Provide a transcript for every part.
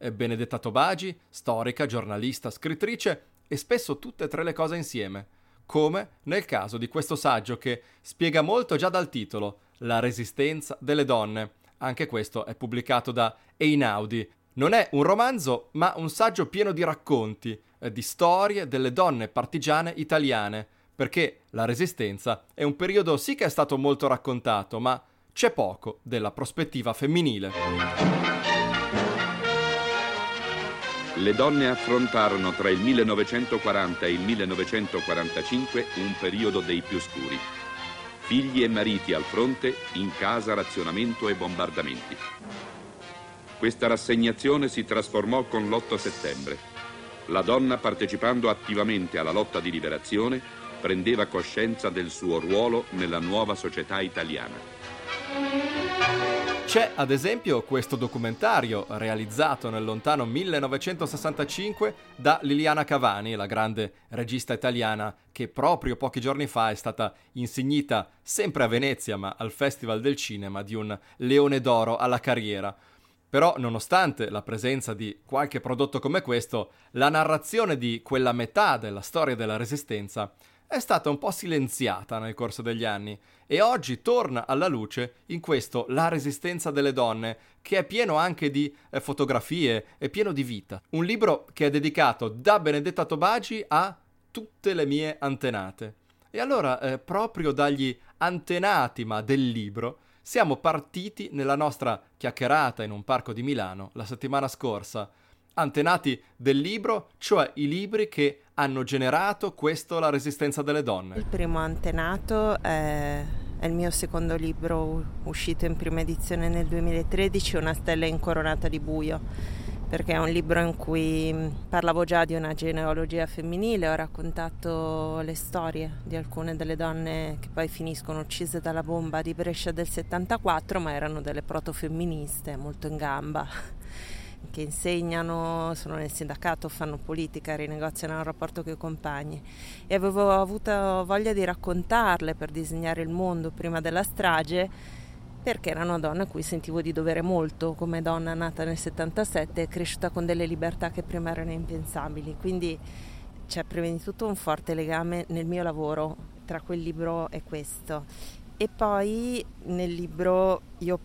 Benedetta Tobagi, storica, giornalista, scrittrice e spesso tutte e tre le cose insieme, come nel caso di questo saggio che spiega molto già dal titolo, La resistenza delle donne. Anche questo è pubblicato da Einaudi. Non è un romanzo, ma un saggio pieno di racconti, di storie delle donne partigiane italiane, perché la Resistenza è un periodo sì che è stato molto raccontato, ma c'è poco della prospettiva femminile. Le donne affrontarono tra il 1940 e il 1945 un periodo dei più scuri. Figli e mariti al fronte, in casa razionamento e bombardamenti. Questa rassegnazione si trasformò con l'8 settembre. La donna, partecipando attivamente alla lotta di liberazione, prendeva coscienza del suo ruolo nella nuova società italiana. C'è ad esempio questo documentario realizzato nel lontano 1965 da Liliana Cavani, la grande regista italiana che proprio pochi giorni fa è stata insignita sempre a Venezia ma al Festival del Cinema di un Leone d'Oro alla carriera. Però nonostante la presenza di qualche prodotto come questo, la narrazione di quella metà della storia della Resistenza è stata un po' silenziata nel corso degli anni e oggi torna alla luce in questo La Resistenza delle donne, che è pieno anche di fotografie, è pieno di vita. Un libro che è dedicato da Benedetta Tobagi a tutte le mie antenate. E allora, proprio dagli antenati ma del libro, siamo partiti nella nostra chiacchierata in un parco di Milano la settimana scorsa. Antenati del libro, cioè i libri che hanno generato questo La Resistenza delle donne. Il primo antenato è il mio secondo libro uscito in prima edizione nel 2013, Una stella incoronata di buio, perché è un libro in cui parlavo già di una genealogia femminile, ho raccontato le storie di alcune delle donne che poi finiscono uccise dalla bomba di Brescia del 74, ma erano delle protofemministe molto in gamba, che insegnano, sono nel sindacato, fanno politica, rinegoziano il rapporto con i compagni, e avevo avuto voglia di raccontarle per disegnare il mondo prima della strage, perché erano donne a cui sentivo di dovere molto come donna nata nel 77 e cresciuta con delle libertà che prima erano impensabili. Quindi c'è prima di tutto un forte legame nel mio lavoro tra quel libro e questo. E poi nel libro io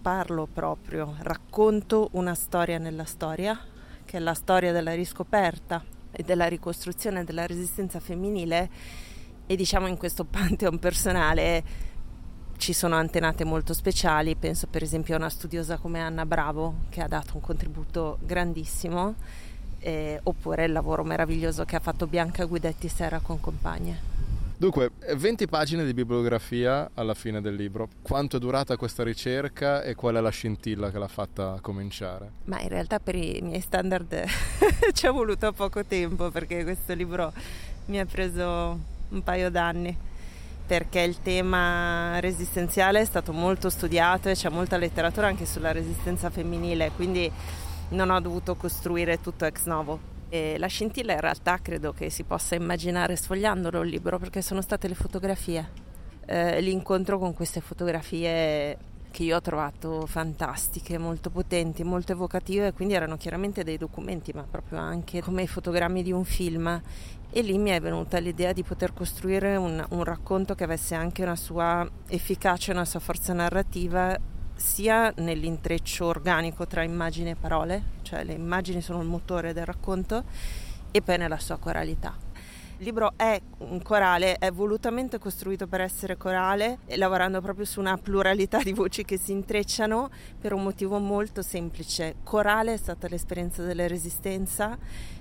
racconto una storia nella storia, che è la storia della riscoperta e della ricostruzione della resistenza femminile, e diciamo in questo pantheon personale ci sono antenate molto speciali, penso per esempio a una studiosa come Anna Bravo che ha dato un contributo grandissimo, oppure il lavoro meraviglioso che ha fatto Bianca Guidetti Serra con Compagne. Dunque, 20 pagine di bibliografia alla fine del libro. Quanto è durata questa ricerca e qual è la scintilla che l'ha fatta cominciare? Ma in realtà per i miei standard ci è voluto poco tempo, perché questo libro mi ha preso un paio d'anni, perché il tema resistenziale è stato molto studiato e c'è molta letteratura anche sulla resistenza femminile, quindi non ho dovuto costruire tutto ex novo. E la scintilla in realtà credo che si possa immaginare sfogliandolo il libro, perché sono state le fotografie, l'incontro con queste fotografie che io ho trovato fantastiche, molto potenti, molto evocative, quindi erano chiaramente dei documenti ma proprio anche come i fotogrammi di un film, e lì mi è venuta l'idea di poter costruire un racconto che avesse anche una sua efficacia, una sua forza narrativa, sia nell'intreccio organico tra immagini e parole, cioè le immagini sono il motore del racconto, e poi nella sua coralità. Il libro è un corale, è volutamente costruito per essere corale, e lavorando proprio su una pluralità di voci che si intrecciano per un motivo molto semplice. Corale è stata l'esperienza della Resistenza,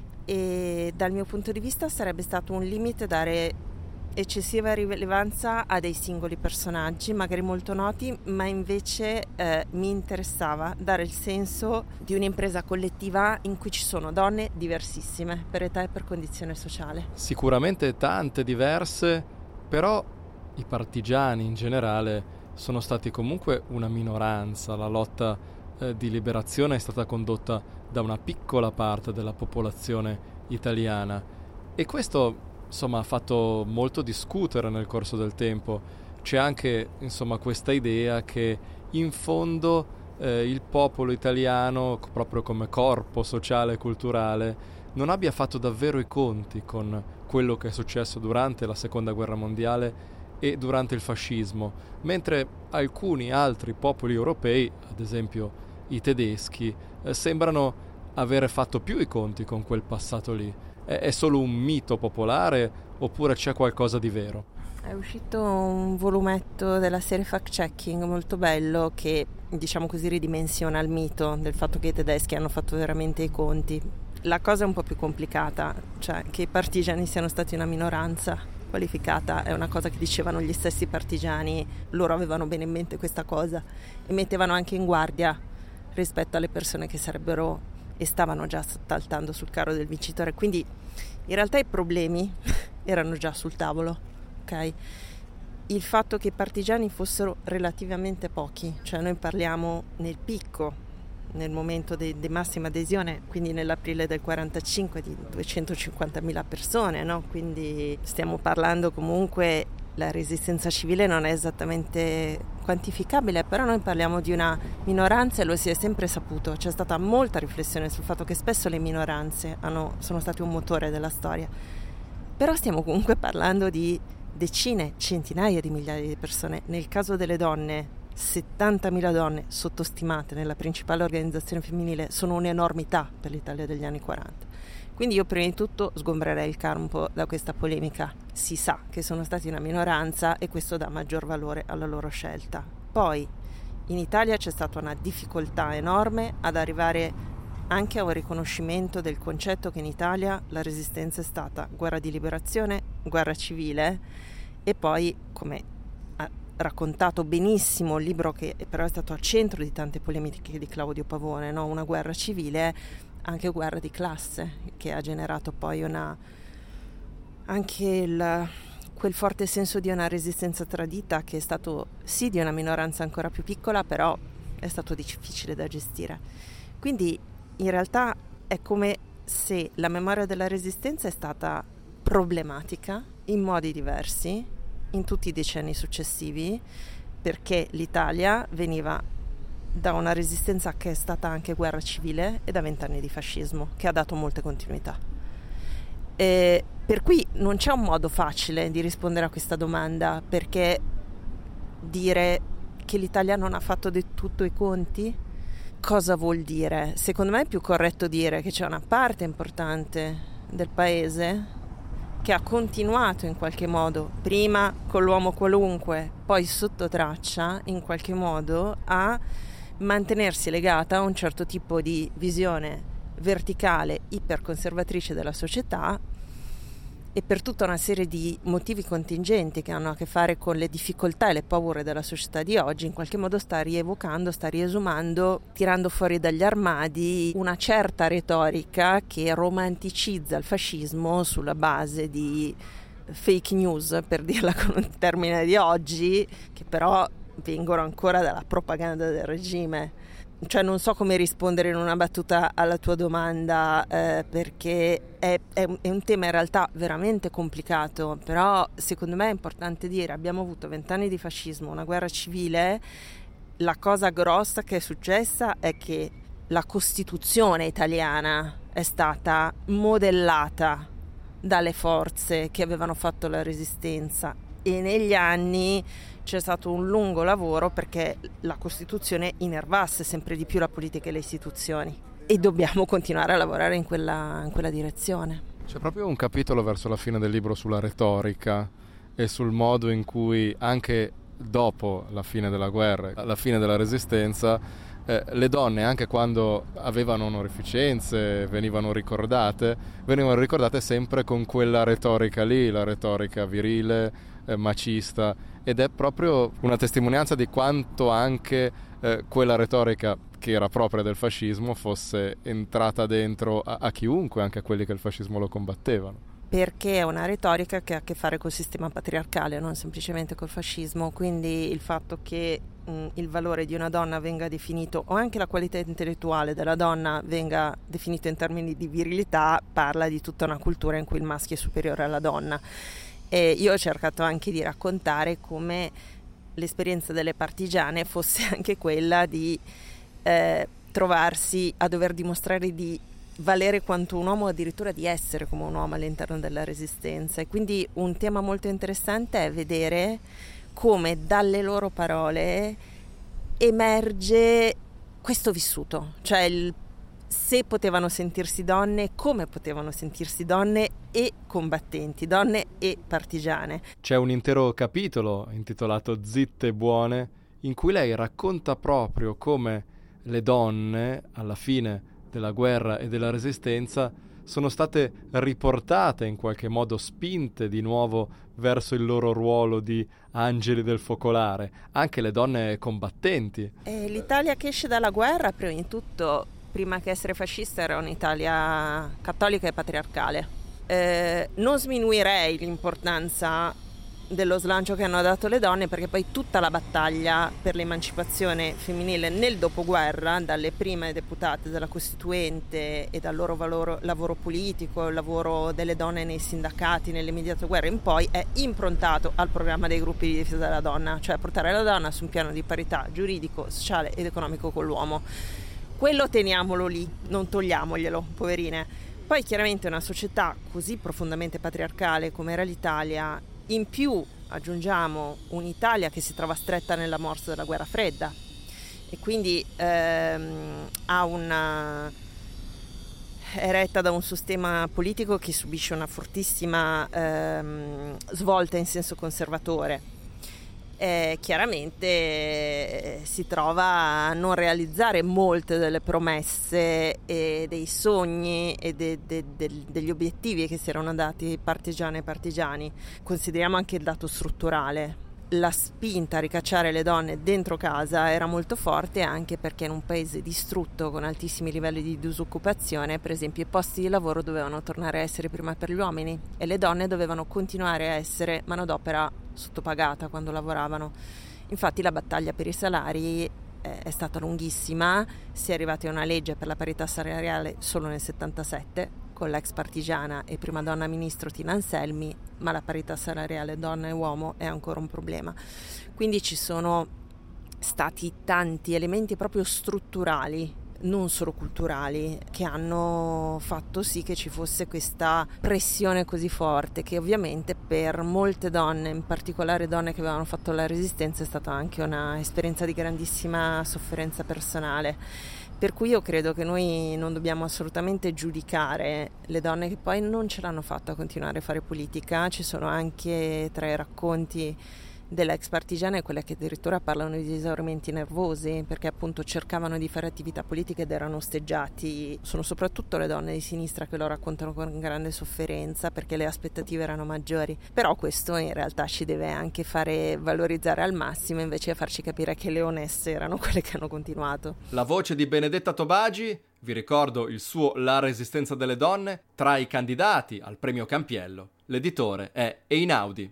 e dal mio punto di vista sarebbe stato un limite dare eccessiva rilevanza a dei singoli personaggi magari molto noti, ma invece mi interessava dare il senso di un'impresa collettiva in cui ci sono donne diversissime per età e per condizione sociale. Sicuramente tante diverse, però i partigiani in generale sono stati comunque una minoranza. La lotta di liberazione è stata condotta da una piccola parte della popolazione italiana, e questo insomma ha fatto molto discutere nel corso del tempo. C'è anche insomma questa idea che in fondo il popolo italiano, proprio come corpo sociale e culturale, non abbia fatto davvero i conti con quello che è successo durante la Seconda Guerra Mondiale e durante il fascismo, mentre alcuni altri popoli europei, ad esempio i tedeschi, sembrano avere fatto più i conti con quel passato lì. È solo un mito popolare oppure c'è qualcosa di vero? È uscito un volumetto della serie Fact Checking molto bello che, diciamo così, ridimensiona il mito del fatto che i tedeschi hanno fatto veramente i conti. La cosa è un po' più complicata, cioè che i partigiani siano stati una minoranza qualificata è una cosa che dicevano gli stessi partigiani, loro avevano bene in mente questa cosa e mettevano anche in guardia rispetto alle persone che sarebbero e stavano già saltando sul carro del vincitore, quindi in realtà i problemi erano già sul tavolo, ok? Il fatto che i partigiani fossero relativamente pochi, cioè noi parliamo nel picco, nel momento di massima adesione, quindi nell'aprile del 45 di 250.000 persone, no? Quindi stiamo parlando comunque, la resistenza civile non è esattamente quantificabile, però noi parliamo di una minoranza e lo si è sempre saputo, c'è stata molta riflessione sul fatto che spesso le minoranze sono state un motore della storia, però stiamo comunque parlando di decine, centinaia di migliaia di persone. Nel caso delle donne, 70.000 donne sottostimate nella principale organizzazione femminile sono un'enormità per l'Italia degli anni 40. Quindi io prima di tutto sgombrerei il campo da questa polemica. Si sa che sono stati una minoranza e questo dà maggior valore alla loro scelta. Poi in Italia c'è stata una difficoltà enorme ad arrivare anche a un riconoscimento del concetto che in Italia la resistenza è stata guerra di liberazione, guerra civile e poi, come raccontato benissimo il libro che però è stato al centro di tante polemiche di Claudio Pavone, no? Una guerra civile, anche guerra di classe, che ha generato poi quel forte senso di una resistenza tradita che è stato sì di una minoranza ancora più piccola, però è stato difficile da gestire. Quindi in realtà è come se la memoria della resistenza è stata problematica in modi diversi in tutti i decenni successivi, perché l'Italia veniva da una resistenza che è stata anche guerra civile e da 20 anni di fascismo, che ha dato molte continuità. Per cui non c'è un modo facile di rispondere a questa domanda, perché dire che l'Italia non ha fatto di tutto i conti, cosa vuol dire? Secondo me è più corretto dire che c'è una parte importante del paese che ha continuato in qualche modo, prima con l'uomo qualunque, poi sotto traccia, in qualche modo, a mantenersi legata a un certo tipo di visione verticale, iperconservatrice della società, e per tutta una serie di motivi contingenti che hanno a che fare con le difficoltà e le paure della società di oggi, in qualche modo sta rievocando, sta riesumando, tirando fuori dagli armadi una certa retorica che romanticizza il fascismo sulla base di fake news, per dirla con un termine di oggi, che però vengono ancora dalla propaganda del regime. Cioè non so come rispondere in una battuta alla tua domanda, perché è un tema in realtà veramente complicato, però secondo me è importante dire: abbiamo avuto 20 anni di fascismo, una guerra civile. La cosa grossa che è successa è che la Costituzione italiana è stata modellata dalle forze che avevano fatto la resistenza, e negli anni c'è stato un lungo lavoro perché la Costituzione innervasse sempre di più la politica e le istituzioni, e dobbiamo continuare a lavorare in quella direzione. C'è proprio un capitolo verso la fine del libro sulla retorica e sul modo in cui anche dopo la fine della guerra, la fine della resistenza, le donne, anche quando avevano onorificenze, venivano ricordate sempre con quella retorica lì, la retorica virile, macista, ed è proprio una testimonianza di quanto anche quella retorica che era propria del fascismo fosse entrata dentro a chiunque, anche a quelli che il fascismo lo combattevano. Perché è una retorica che ha a che fare col sistema patriarcale, non semplicemente col fascismo, quindi il fatto che il valore di una donna venga definito, o anche la qualità intellettuale della donna venga definito in termini di virilità, parla di tutta una cultura in cui il maschio è superiore alla donna. E io ho cercato anche di raccontare come l'esperienza delle partigiane fosse anche quella di trovarsi a dover dimostrare di valere quanto un uomo, addirittura di essere come un uomo all'interno della resistenza. E quindi un tema molto interessante è vedere come dalle loro parole emerge questo vissuto, cioè se potevano sentirsi donne, come potevano sentirsi donne e combattenti, donne e partigiane. C'è un intero capitolo intitolato Zitte e buone, in cui lei racconta proprio come le donne, alla fine della guerra e della resistenza, sono state riportate, in qualche modo spinte di nuovo verso il loro ruolo di angeli del focolare, anche le donne combattenti. L'Italia che esce dalla guerra, prima di tutto, prima che essere fascista, era un'Italia cattolica e patriarcale. Non sminuirei l'importanza dello slancio che hanno dato le donne, perché poi tutta la battaglia per l'emancipazione femminile nel dopoguerra, dalle prime deputate della Costituente e dal loro lavoro politico, il lavoro delle donne nei sindacati nell'immediato guerra in poi, è improntato al programma dei gruppi di difesa della donna, cioè portare la donna su un piano di parità giuridico, sociale ed economico con l'uomo. Quello teniamolo lì, non togliamoglielo, poverine. Poi chiaramente una società così profondamente patriarcale come era l'Italia, in più aggiungiamo un'Italia che si trova stretta nella morsa della guerra fredda e quindi è retta da un sistema politico che subisce una fortissima svolta in senso conservatore. Chiaramente si trova a non realizzare molte delle promesse e dei sogni e degli obiettivi che si erano dati partigiane e partigiani. Consideriamo anche il dato strutturale. La spinta a ricacciare le donne dentro casa era molto forte, anche perché in un paese distrutto con altissimi livelli di disoccupazione, per esempio, i posti di lavoro dovevano tornare a essere prima per gli uomini e le donne dovevano continuare a essere manodopera sottopagata quando lavoravano. Infatti la battaglia per i salari è stata lunghissima, si è arrivati a una legge per la parità salariale solo nel 77 con l'ex partigiana e prima donna ministro Tina Anselmi, ma la parità salariale donna e uomo è ancora un problema. Quindi ci sono stati tanti elementi proprio strutturali, non solo culturali, che hanno fatto sì che ci fosse questa pressione così forte, che ovviamente per molte donne, in particolare donne che avevano fatto la resistenza, è stata anche una esperienza di grandissima sofferenza personale. Per cui io credo che noi non dobbiamo assolutamente giudicare le donne che poi non ce l'hanno fatta a continuare a fare politica. Ci sono anche tra i racconti dell'ex partigiana e quelle che addirittura parlano di esaurimenti nervosi, perché appunto cercavano di fare attività politica ed erano osteggiati. Sono soprattutto le donne di sinistra che lo raccontano con grande sofferenza, perché le aspettative erano maggiori. Però questo in realtà ci deve anche fare valorizzare al massimo, invece di farci capire che le oneste erano quelle che hanno continuato. La voce di Benedetta Tobagi, vi ricordo il suo La resistenza delle donne, tra i candidati al premio Campiello. L'editore è Einaudi.